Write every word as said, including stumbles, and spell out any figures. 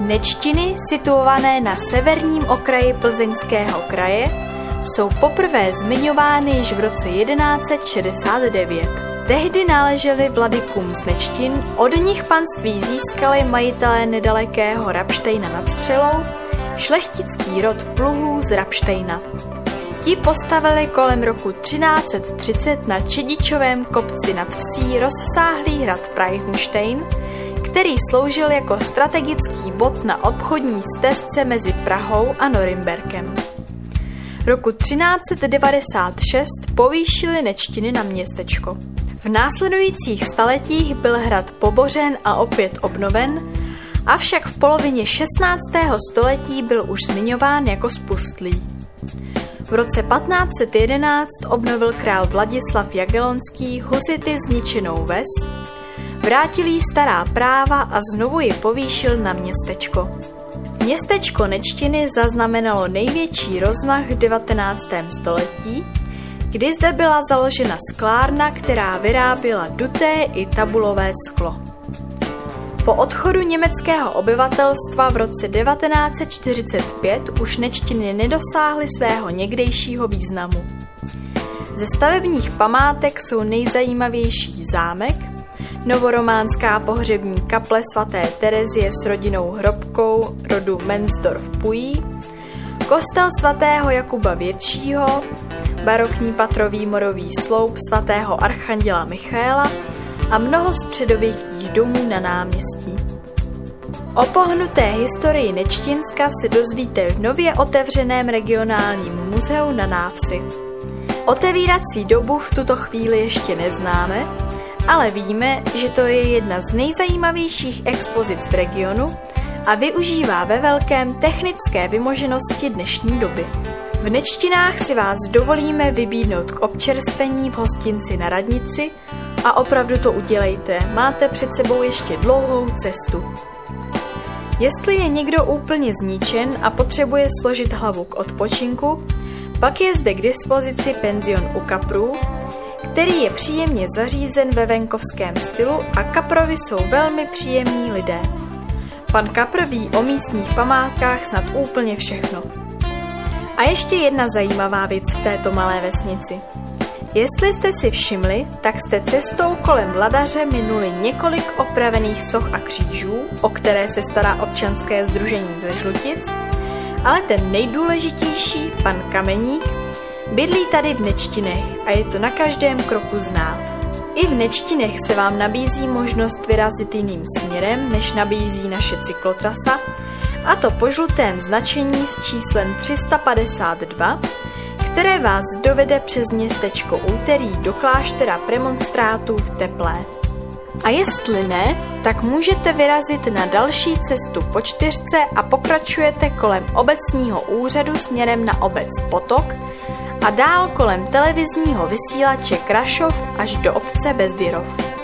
Nečtiny, situované na severním okraji Plzeňského kraje, jsou poprvé zmiňovány již v roce jedenáct set šedesát devět. Tehdy náležely vladykům z Nečtin, od nich panství získali majitelé nedalekého Rabštejna nad Střelou, šlechtický rod Pluhů z Rabštejna. Ti postavili kolem roku třináct set třicet na Čedičovém kopci nad vsí rozsáhlý hrad Preifenstein, který sloužil jako strategický bod na obchodní stezce mezi Prahou a Norimberkem. Roku třináct set devadesát šest povýšili Nečtiny na městečko. V následujících staletích byl hrad pobořen a opět obnoven, avšak v polovině šestnáctého století byl už zmiňován jako spustlý. V roce patnáct set jedenáct obnovil král Vladislav Jagellonský husity zničenou ves, vrátil jí stará práva a znovu ji povýšil na městečko. Městečko Nečtiny zaznamenalo největší rozmach v devatenáctém století, kdy zde byla založena sklárna, která vyráběla duté i tabulové sklo. Po odchodu německého obyvatelstva v roce devatenáct set čtyřicet pět už Nečtiny nedosáhly svého někdejšího významu. Ze stavebních památek jsou nejzajímavější zámek, novorománská pohřební kaple svaté Terezie s rodinnou hrobkou rodu Mensdorf-Pují, kostel svatého Jakuba Většího, barokní patrový morový sloup svatého archanděla Michaela a mnoho středověkých domů na náměstí. O pohnuté historii Nečtinska se dozvíte v nově otevřeném regionálním muzeu na Návsi. Otevírací dobu v tuto chvíli ještě neznáme, ale víme, že to je jedna z nejzajímavějších expozic v regionu a využívá ve velkém technické vymoženosti dnešní doby. V Nečtinách si vás dovolíme vybídnout k občerstvení v hostinci na radnici a opravdu to udělejte, máte před sebou ještě dlouhou cestu. Jestli je někdo úplně zničen a potřebuje složit hlavu k odpočinku, pak je zde k dispozici penzion u kaprů, který je příjemně zařízen ve venkovském stylu a kaprovi jsou velmi příjemní lidé. Pan Kapr ví o místních památkách snad úplně všechno. A ještě jedna zajímavá věc v této malé vesnici. Jestli jste si všimli, tak jste cestou kolem Vladaře minuli několik opravených soch a křížů, o které se stará občanské sdružení ze Žlutic, ale ten nejdůležitější, pan Kameník, bydlí tady v Nečtinech a je to na každém kroku znát. I v Nečtinech se vám nabízí možnost vyrazit jiným směrem, než nabízí naše cyklotrasa, a to po žlutém značení s číslem tři sta padesát dva, které vás dovede přes městečko Úterý do kláštera premonstrátů v Teplé. A jestli ne, tak můžete vyrazit na další cestu po čtyřce a pokračujete kolem obecního úřadu směrem na obec Potok a dál kolem televizního vysílače Krašov až do obce Bezděrov.